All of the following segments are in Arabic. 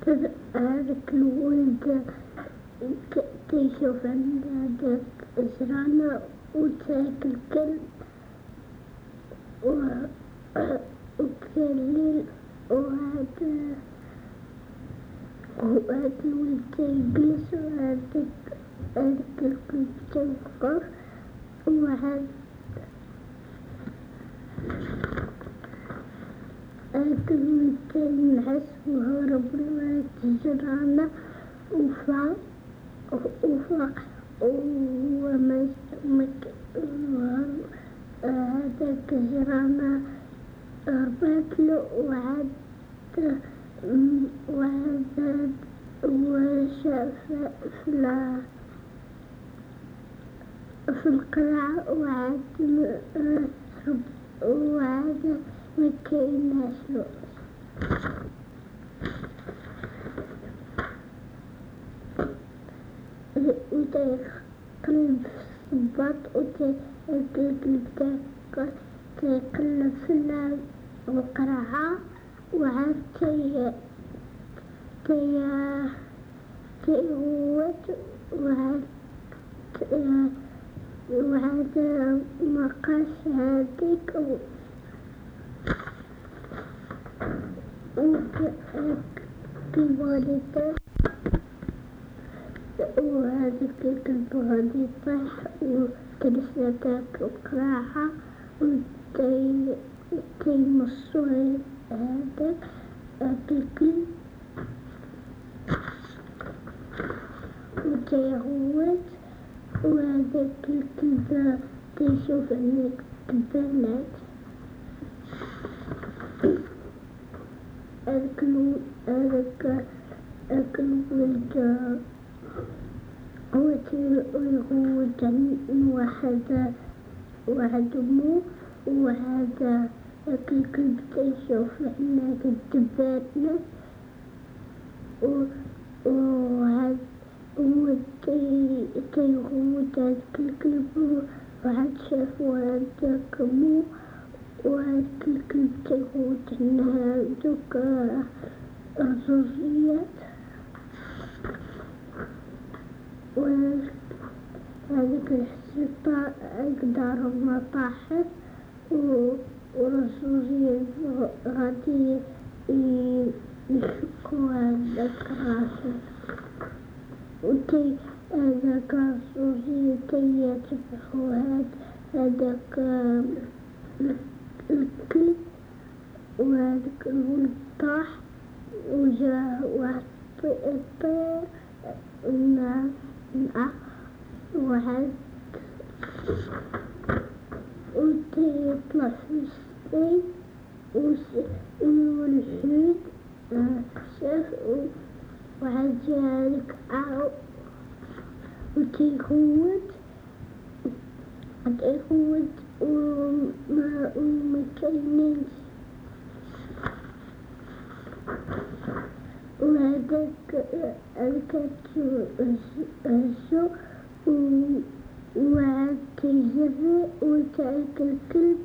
هذاك الولد تيشوف عند هذاك الجرانة وتاكل الكلب وكليل وهذا الولد تيجلس وهذاك الكلب تيوقف وهذاك الولد تينعس وهرب لهاد الجرانة وفاق هذاك الجرانة هربتلو وعاد وشاف في القلعة وعاد مكايناش له. وتيقلب في الصباط وتيقلب في القرعة وعاد تيغوت وعاد مقاس هاديك كيبغي وهذاك الكلب غادي يطيح وجلس هداك القراعة وتيمصو هداك الكلب وتيغوت وهذاك الكلب تيشوف هناك البنات. هذاك الولد هو تيغوت واحد أمو وهذا الكلب تيشوف هناك الدبانة وهذا هو تيغوت هذاك الكلب وعاد شافو هذاك أمو وهذاك الكلب تيغوت هادوك الرزوزيات وهذاك الحسيطة دارهما طاحت ورزوزيات غادي يشكو هذاك راسو هذاك الرزوزيات تيتبعو هذاك الكلب وهذاك الولد طاح وجا واحد الطير وعاد وتيطلع في السطيل والحوت شاف وعاد جا هذاك وتيغوت ومكاينينش وهذاك هزو وعاد تيجري وتاك الكلب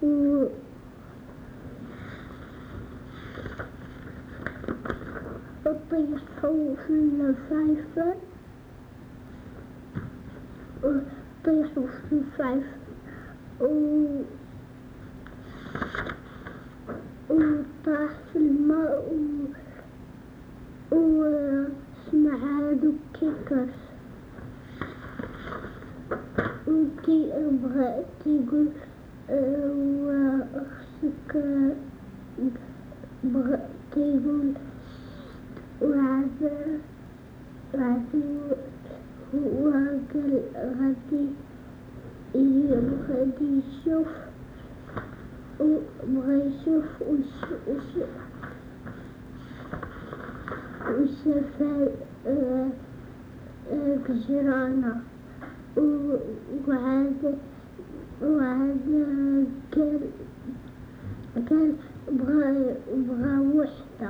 وطيحو في الفايفة وطاح في الماء وسمع هادوك كيكرس تيقول وخصك تيقول وعاد هو قال غادي يشوف وبغى يشوف وشاف الجيرانة وعاد قال بغى وحدة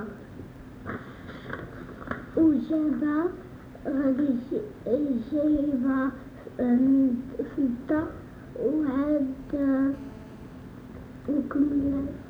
وجابها غادي جايبها في الدار وعاد وكملت.